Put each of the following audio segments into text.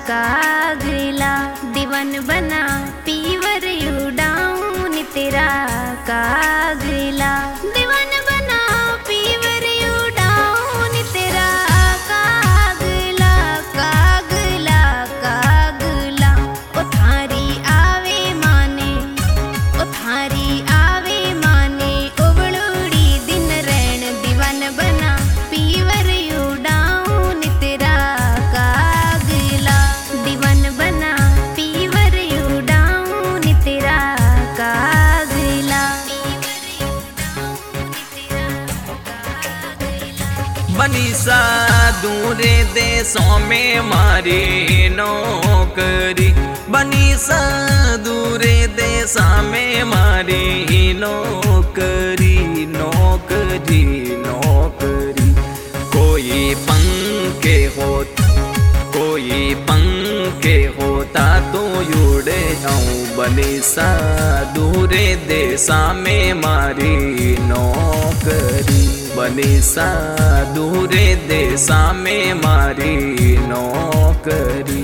कागला दीवान बना पीवर उड़ाऊं नी तेरा कागला दीवान बना पीवर उड़ाऊं नी तेरा कागला कागला कागला ओ थारी आवे माने ओ थारी आवे माने उबलूड़ी दिन रैन दीवान बना पीवर उड़ाऊं नी तेरा कागला दीवान बना पीवर उड़ाऊं नी तेरा कागला बनीसा दूरे देशों में मारी नौकरी बनीसा दूरे देशा में मारी नौकरी नौकरी नौकरी कोई पंखे होता तो उड़ जाऊं बनीसा दूरे देशा में मारी नौकरी बनीसा दूरे देशा में मारी नौकरी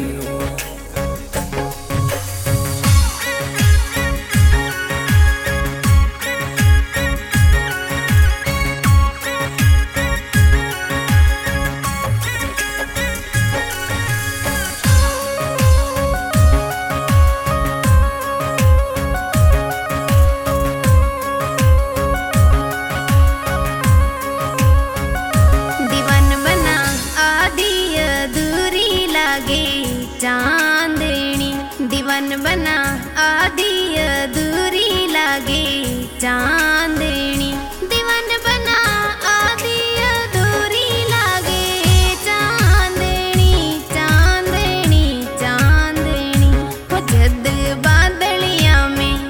चांदनी दीवान बना आधी अधूरी लागे चांदनी दीवान बना आधी अधूरी लागे चांदनी चांदनी चांदनी हो जद बादलिया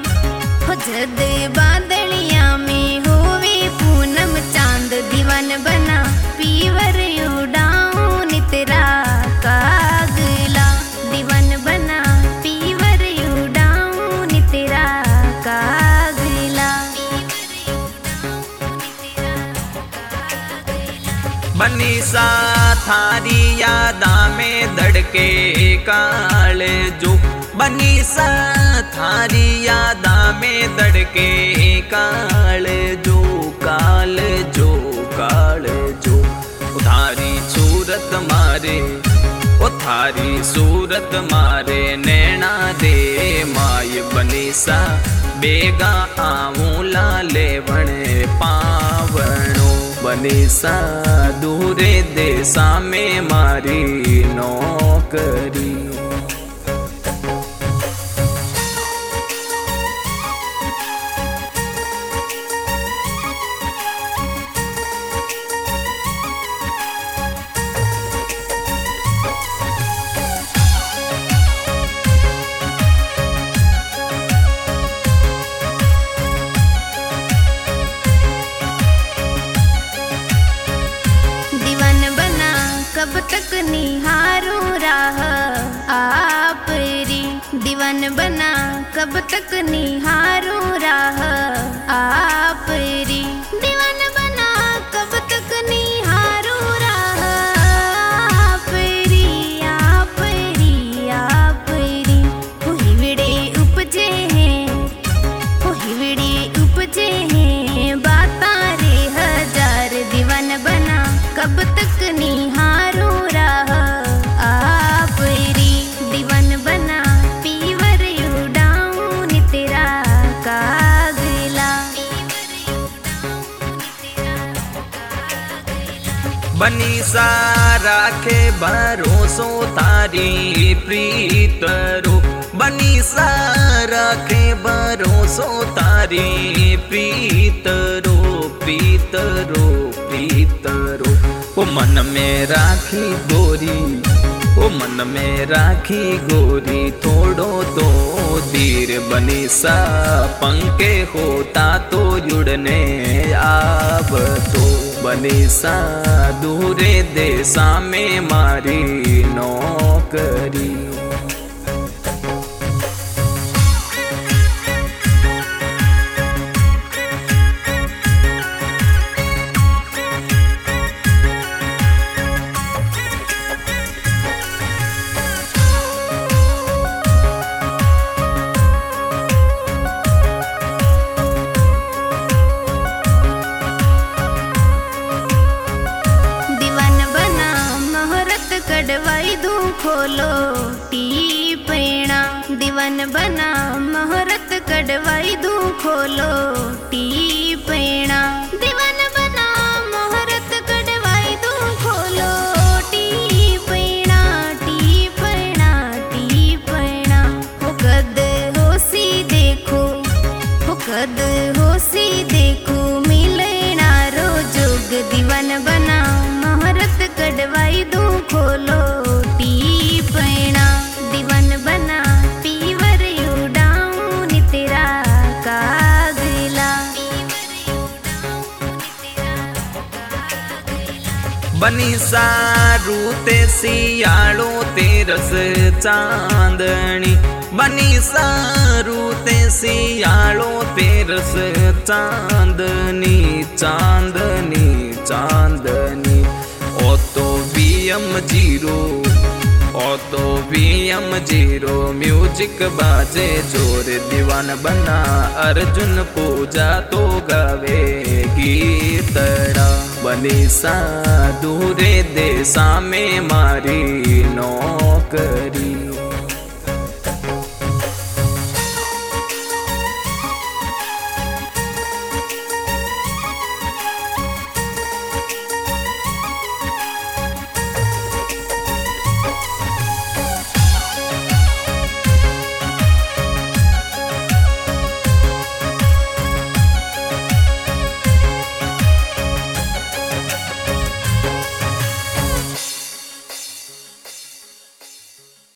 में होवे पूनम चांद दीवान बना पीवर उड़ाऊं नी तेरा कागला दीवान बना पीवर उड़ाऊं नी तेरा कागला बनीसा थारी यादा में धड़के काल जो बनीसा थारी यादा में धड़के काल जो काल जो काल जो उधारी सूरत मारे ओ थारी सूरत मारे नैना दे माय बनीसा बेगा आऊं लाले बने पावणो बनीसा दूरे देशा में मारी नौकरी कब तक निहारूं राह आपरी दीवान बना कब तक निहारूं राह आपरी दीवान बना कब तक निहारूं राह आपरी आपरी आपरी हिवड़े उपजे हैं बाता रे हजार दीवान बना कब तक निहारूं राह आपरी दीवान बना पीवर उड़ाऊं नी तेरा कागला बनीसा राखे भरोसो तारी प्रीतरो बनीसा राखे भरोसो तारी प्रीतरो प्रीतरो प्रीतरो ओ मन में राखी गोरी ओ मन में राखी गोरी थोड़ो तो धीर बनीसा पंखे होता तो जुड़ने आब तो बनीसा दूरे देशा में मारी नौकरी टीपणा दीवान बना मुहूर्त कढ़वाई दूं खोलो टीपणा दीवान बना मुहूर्त कढ़वाई दूं खोलो टीपणा टीपणा टीपणा हो कद होसी देखो हो कद होसी देखो मिलना रो जोग दीवान बना मुहूर्त कढ़वाई दूं खोलो टीपणा दीवान बना पीवर उड़ाऊं नी तेरा कागला बनी सारू ते सियाड़ो ते रस चांदनी बनी सारू ते सियाड़ो ते रस चांदनी चांदनी चांदनी ओ तो VM0 म्यूजिक बाजे जोर दीवान बना अर्जुन पूजा तो गावे गीतड़ा बनी सा दूरे देसा में मारी नौकरी।